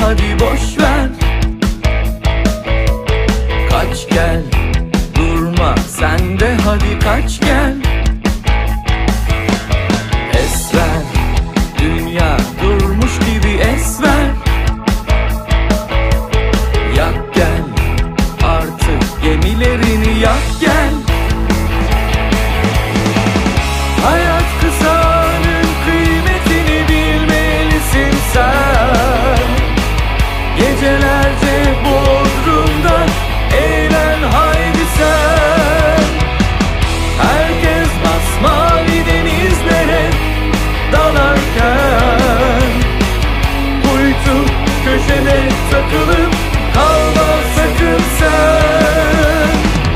hadi boş ver. Kaç gel, durma sen de hadi kaç gel. Esver, dünya durmuş gibi esver. Yak gel, artık gemilerini yak gel. Hayat kısanın kıymetini bilmelisin sen. Gecelerce Bodrum'da eğlen haydi sen. Herkes masmavi denizlere dalarken, kuytu köşede takılıp kalma sakın sen.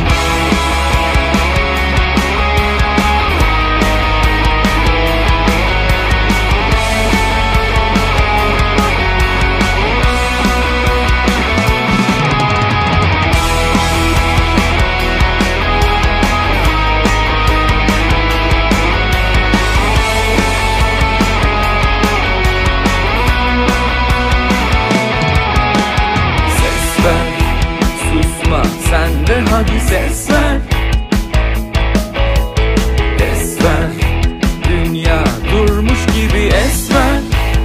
Sen de hadi ses ver. Es ver, dünya durmuş gibi es ver.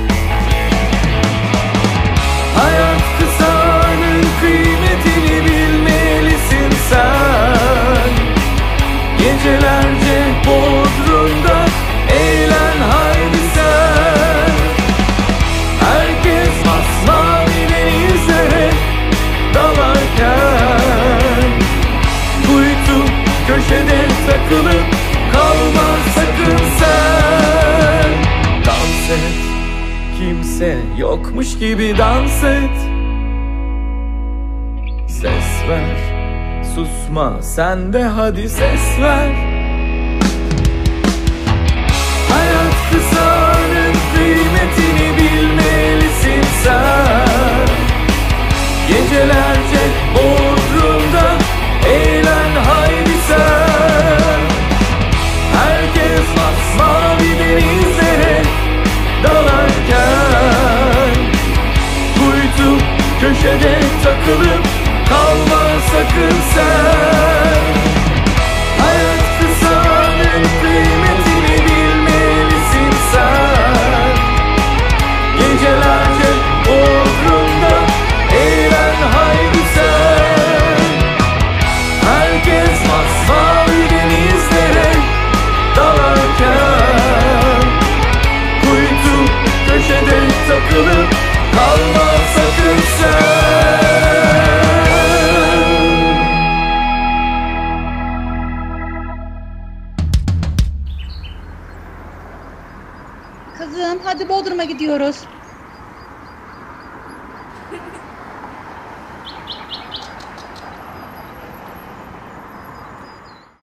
Hayat kısanın kıymetini bilmelisin sen. Gecelerce Bodrum'da eğlen haydi sen. Herkes masmavi denizlere dalarken, köşede takılıp kalma sakın sen. Dans et, kimse yokmuş gibi dans et. Ses ver, susma sen de hadi ses ver. Hayat kısanın kıymetini bilmelisin sen. Gecelerce Bodrum'da eğlen haydi sen. Herkes masmavi denizlere dalarken, kuytu köşede takılıp kalma sakın sen. Hayat kısanın kıymetini bilmelisin sen. Gecelerce Bodrum'da eğlen haydi sen. Herkes masmavi denizlere dalarken, kuytu köşede takılıp kalma sakın sen. Kızım hadi Bodrum'a gidiyoruz.